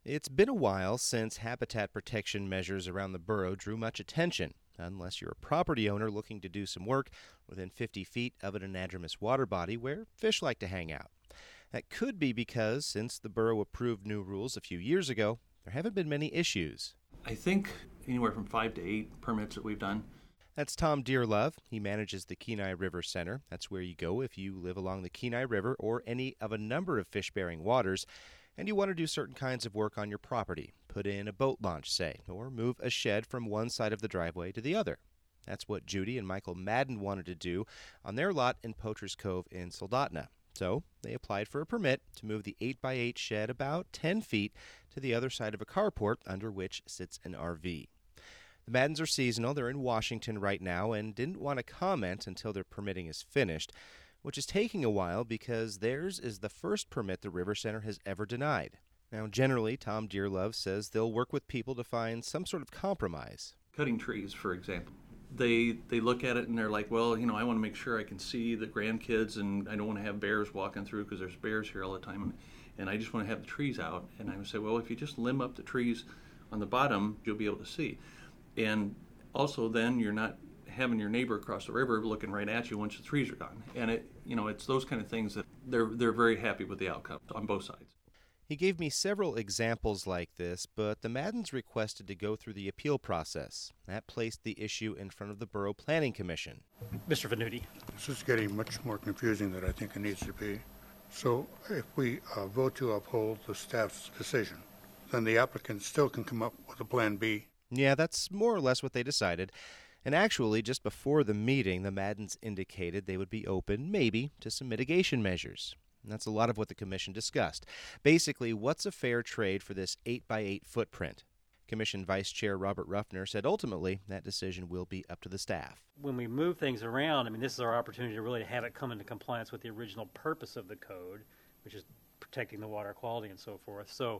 It's been a while since habitat protection measures around the borough drew much attention, unless you're a property owner looking to do some work within 50 feet of an anadromous water body where fish like to hang out. That could be because, since the borough approved new rules a few years ago, there haven't been many issues. I think anywhere from 5 to 8 permits that we've done. That's Tom Dearlove. He manages the Kenai River Center. That's where you go if you live along the Kenai River or any of a number of fish-bearing waters, and you want to do certain kinds of work on your property. Put in a boat launch, say, or move a shed from one side of the driveway to the other. That's what Judy and Michael Madden wanted to do on their lot in Poacher's Cove in Soldotna. So they applied for a permit to move the 8x8 shed about 10 feet to the other side of a carport under which sits an RV. The Maddens are seasonal. They're in Washington right now and didn't want to comment until their permitting is finished, which is taking a while because theirs is the first permit the River Center has ever denied. Now, generally, Tom Dearlove says they'll work with people to find some sort of compromise. Cutting trees, for example. They look at it and they're like, well, I want to make sure I can see the grandkids and I don't want to have bears walking through because there's bears here all the time and I just want to have the trees out. And I would say, well, if you just limb up the trees on the bottom, you'll be able to see. And also then you're not having your neighbor across the river looking right at you once the trees are gone. And it's those kind of things that they're very happy with the outcome on both sides. He gave me several examples like this, but the Maddens requested to go through the appeal process. That placed the issue in front of the Borough Planning Commission. Mr. Venuti. This is getting much more confusing than I think it needs to be. So if we vote to uphold the staff's decision, then the applicant still can come up with a plan B. Yeah, that's more or less what they decided. And actually, just before the meeting, the Maddens indicated they would be open, maybe, to some mitigation measures. And that's a lot of what the commission discussed. Basically, what's a fair trade for this 8x8 footprint? Commission Vice Chair Robert Ruffner said ultimately that decision will be up to the staff. When we move things around, this is our opportunity to really have it come into compliance with the original purpose of the code, which is protecting the water quality and so forth. So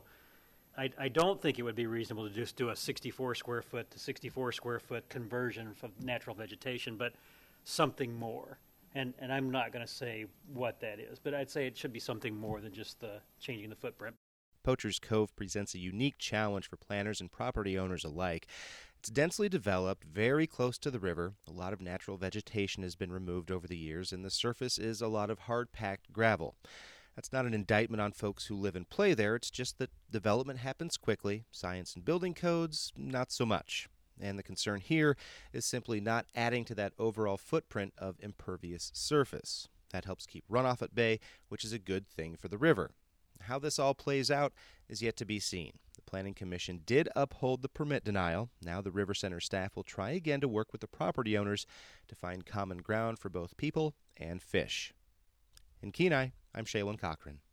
I don't think it would be reasonable to just do a 64 square foot to 64 square foot conversion from natural vegetation, but something more. And I'm not going to say what that is, but I'd say it should be something more than just changing the footprint. Poacher's Cove presents a unique challenge for planners and property owners alike. It's densely developed, very close to the river. A lot of natural vegetation has been removed over the years, and the surface is a lot of hard-packed gravel. That's not an indictment on folks who live and play there. It's just that development happens quickly. Science and building codes, not so much. And the concern here is simply not adding to that overall footprint of impervious surface. That helps keep runoff at bay, which is a good thing for the river. How this all plays out is yet to be seen. The Planning Commission did uphold the permit denial. Now the River Center staff will try again to work with the property owners to find common ground for both people and fish. In Kenai, I'm Shaylin Cochran.